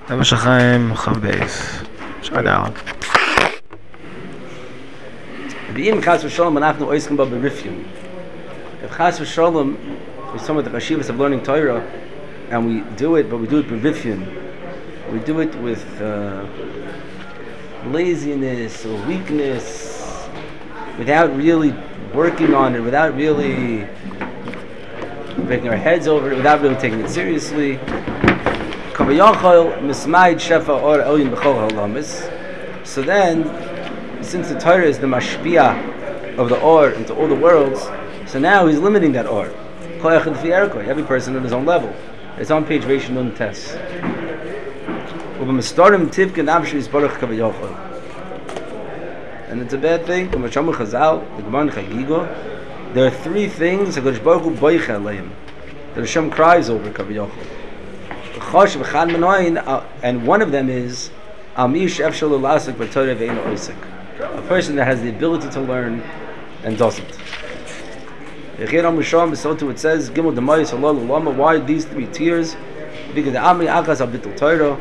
נפש החיים חב בייס שדאר ואם חס ושלום אנחנו עוסקים בה ברפיון. If chas v'shalom is some of the chashivas of learning Torah, and we do it, but we do it b'rifyon. We do it with laziness or weakness, without really working on it, without really breaking our heads over it, without really taking it seriously. So then, since the Torah is the mashpia of the or into all the worlds, so now he's limiting that or. Every person on his own level. It's on page Reish Nun Tes. And it's a bad thing. There are three things that Hashem cries over Kaviyachol. And one of them is a person that has the ability to learn and doesn't. It says, why these three tiers? Because the Amri Akas Abitul Torah,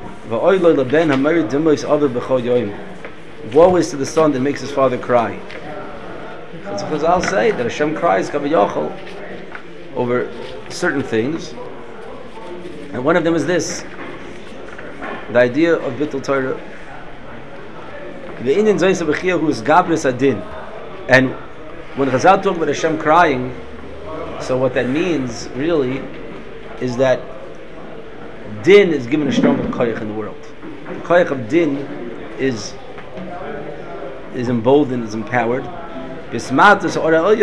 woe is to the son that makes his father cry. It's because I'll say that Hashem cries Kaviyachol over certain things, and one of them is this: the idea of Bitul Torah. The Indian Zaysa Bechia, who is Gabris Adin, and when Chazal talk about Hashem crying, so what that means really is that Din is given a stronger koyach in the world. The koyach of Din is emboldened, is empowered. Because Torah is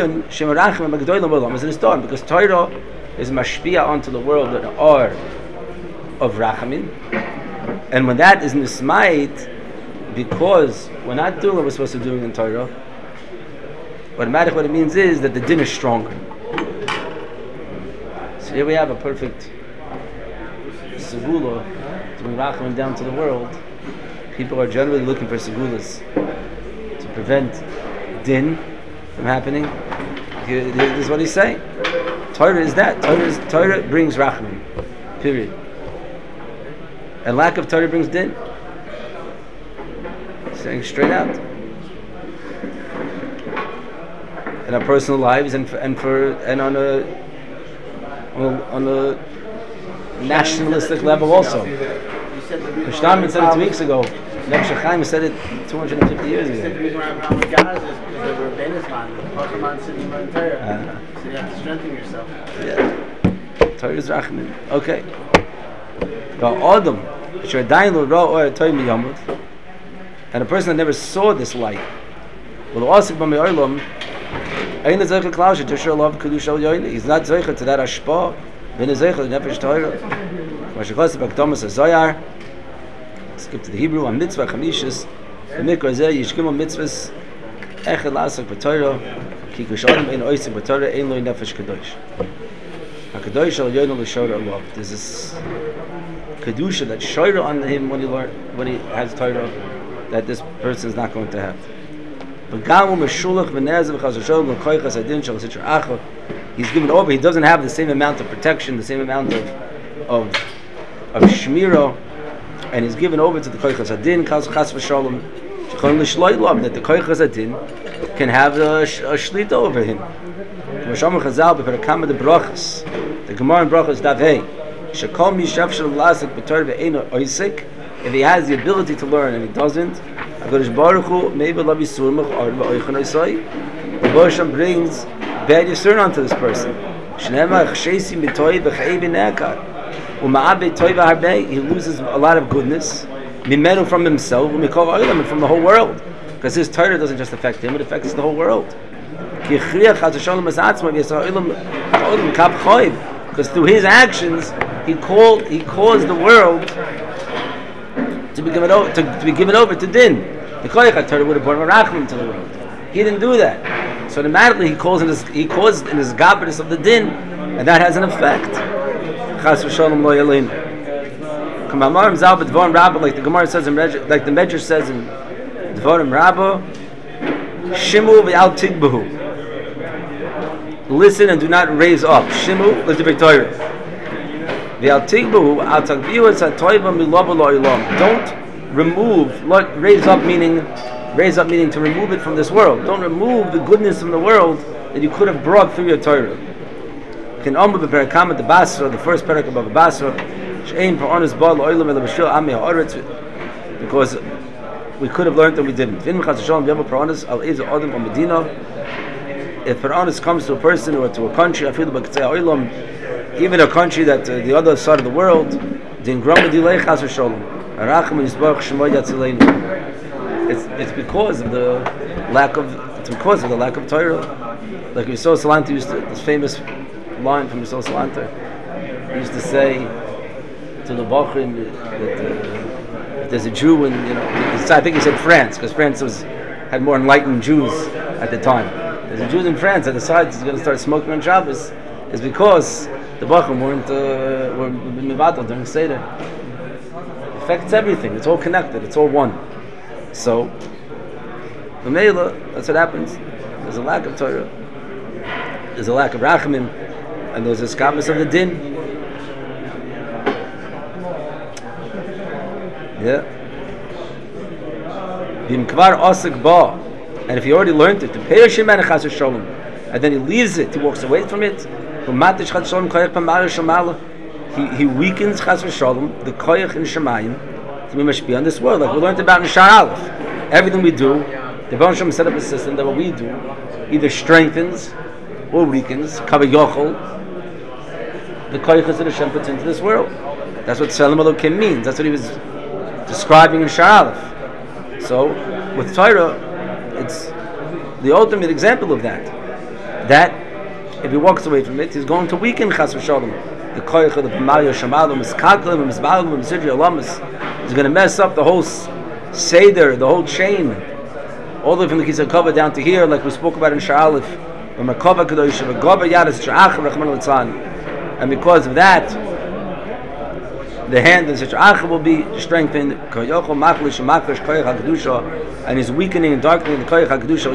mashpia onto the world an or of Rachamin, and when that is nismait, because we're not doing what we're supposed to do in Torah, automatically what it means is that the din is stronger. So here we have a perfect segula to bring Rachamin down to the world. People are generally looking for segulas to prevent din from happening. This is what he's saying. Torah is that. Torah brings Rachamin. Period. And lack of Torah brings din. Saying straight out. In our personal lives and on a nationalistic level also. Shtarman said it 2 weeks ago. Nefesh Chaim said it 250 years ago. The reason why I'm with Gaza is because they were a Benisman. Pokemon sitting in Torah. So you have to strengthen yourself. Yeah. Torah is Rachman. Okay. Adam, and a person that never saw this light. Well, also from Olam, he's not zeicha to that ashpa. Nefesh Torah. Skip to the Hebrew on mitzvah chamishis. The mikra zeh yishkimu mitzvahs echad la'asok b'Torah ki kushadim ein oisik b'Torah ein loy nefesh kadosh. HaKadosh al yoynu l'shora Allah. There's this kedusha that shora on him when he has Torah that this person is not going to have. He's given over. He doesn't have the same amount of protection, the same amount of shmira, and he's given over to the koychas adin, chas v'shalom, that the koychas adin can have a shlita over him. The Gemara in Brachos Davei, shekol mishav shel lasik b'torah ve'eino oisik. If he has the ability to learn and he doesn't, HaKadosh Baruch Hu maybe lav yisurmach or v'oichan oisai. The Bosham brings bad yisur onto this person. Shnema chshesi mitoy v'chei v'ne'akar. He loses a lot of goodness from himself and from the whole world, because his Torah doesn't just affect him, it affects the whole world. Because through his actions he caused the world to be given over to din. The Torah would have brought Rachman to the world. He didn't do that, so automatically he caused in his gabris of the din, and that has an effect. Chas v'shalom lo yaleinu. K'mamarim zal b'dvarim rabba, like the Gemara says like the Medrash says in Dvarim Rabba, shimu v'al tigbahu. Listen and do not raise up. Shimu l'divrei Torah. Don't remove, raise up meaning to remove it from this world. Don't remove the goodness from the world that you could have brought through your Torah. Can the Basra, the first parak above the Basra, because we could have learned and we didn't. If Paranis comes to a person or to a country, even a country that the other side of the world, it's because of the lack of Torah. Like Yisrael Salanta used to, this famous line from Yisrael Salanta, he used to say to the Bachrim that if there's a Jew in, I think he said France, because France had more enlightened Jews at the time. There's a Jew in France that decides he's going to start smoking on Shabbos, is because the Bachrim were mivatal during Seder. It affects everything. It's all connected. It's all one. So, the Meila, that's what happens. There's a lack of Torah. There's a lack of Rachamim, and there's a skamis of the Din. Yeah. Bimkvar osik ba, and if he already learned it, and then he leaves it, he walks away from it. He weakens Chas v'Shalom, the koyach in Shemayim, to be mashpia on this world, like we learned about in Shar Aleph. Everything we do, the Baruch Shem set up a system that what we do either strengthens or weakens, kavayochol, the koyach that Hashem puts into this world. That's what Selam Elokim means. That's what he was describing in Shar Aleph. So, with Torah, it's the ultimate example of that. That, if he walks away from it, he's going to weaken Chas v'Shalom. The koyach of the P'mario Shamalim, Miskakelim, Misbalim, Misidri Alamas. He's going to mess up the whole Seder, the whole chain. All the way from the Kisei Kova down to here, like we spoke about in Shar Aleph. And because of that, the hand in such Acha will be strengthened, and he's weakening and darkening the Koyach HaKedusha,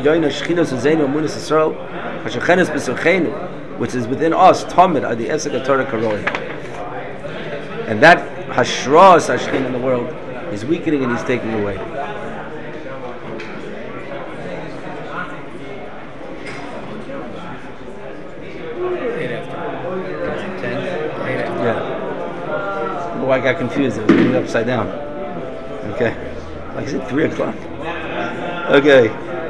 which is within us, Tamid, the Esek Torah Karoi. And that Hashras Hashkin in the world, he's weakening and he's taking away. Yeah. Oh, I got confused. It was moving upside down. Okay. Like, is it 3 o'clock? Okay.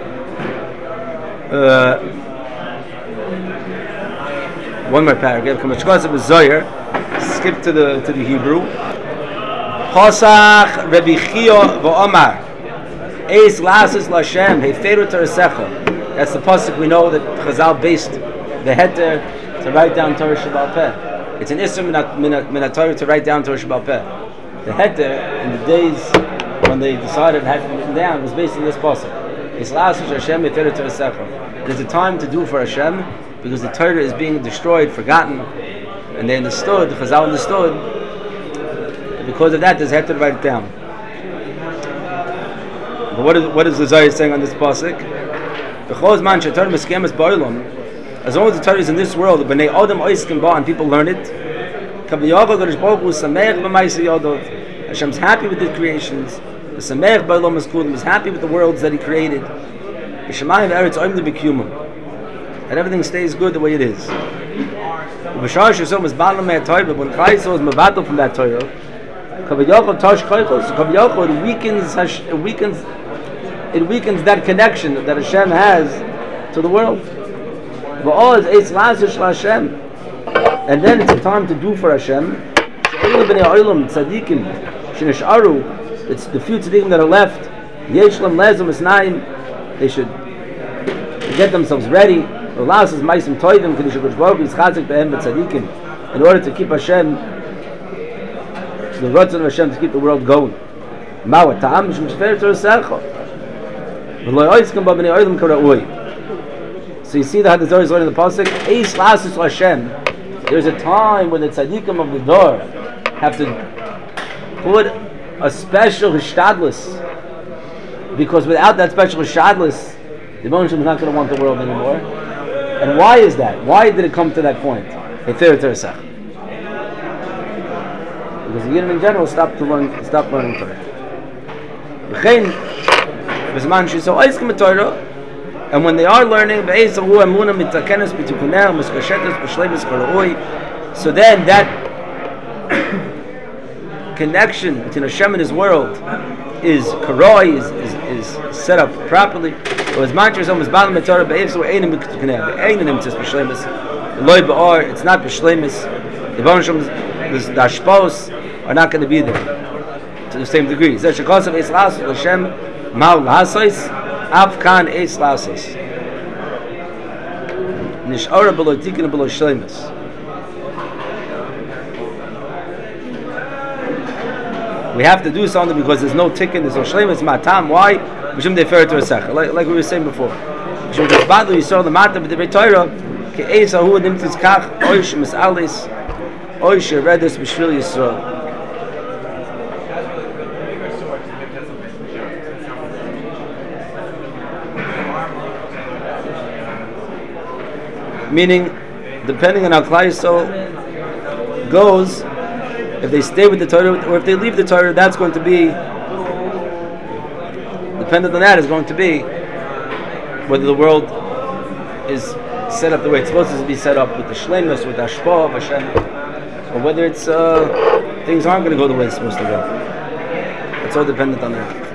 One more paragraph. Skip to the Hebrew. Chosach Rabbi Chia v'Omar Eis Lasis Lashem Heferu Terasecha. That's the pasuk we know that Chazal based the heter to write down Torah Shebal Peh. It's an Isser min Torah to write down Torah Shebal Peh. The heter in the days when they decided it had to be written down was based on this pasuk. Eis Lasis Lashem Heferu Terasecha. There's a time to do for Hashem because the Torah is being destroyed, forgotten, and they understood. The Chazal understood. Because of that, there's have to write it down. But what is the Zohar saying on this pasuk? As long as the Torah is in this world, b'nei adam oiskim ba, and people learn it, Hashem's happy with the creations. He's happy with the worlds that He created. And everything stays good the way it is. When Christ was mevatel from that Torah, it weakens that connection that Hashem has to the world. And then it's a time to do for Hashem. It's the few tzaddikim that are left. They should get themselves ready. In order to keep Hashem, the Ratzon of Hashem, to keep the world going. So you see that the Zohar is learning the pasuk. There's a time when the tzaddikim of the Dor have to put a special hishtadlus, because without that special hishtadlus, the Rebbeinu Shalom is not going to want the world anymore. And why is that? Why did it come to that point? Because the Yidden in general stop learning Torah. V'chein, b'zman she'so oiskim Torah, and when they are learning, so then that connection between Hashem and His world is karoi, is set up properly. It's not b'shleimus. The hashpos are not going to be there to the same degree. Avkan Eis Lasos. Nish'ara below Tikkun below Shleimus. We have to do something because there's no Tikkun, there's no Shleimus. Matam, why? Mishum defer to a Sechel. Like we were saying before. Mishum Desbadu, you saw the Matam of the Torah. Ke Eis Ahu Nimtis Kach, Oish Misalis, Oish Redis B'Shvil Yisrael. Meaning, depending on how Klal Yisrael goes, if they stay with the Torah or if they leave the Torah, that's going to be dependent on that. Is going to be whether the world is set up the way it's supposed to be set up with the shleimus, with the hashpah of Hashem, or whether it's things aren't going to go the way it's supposed to go. It's all dependent on that.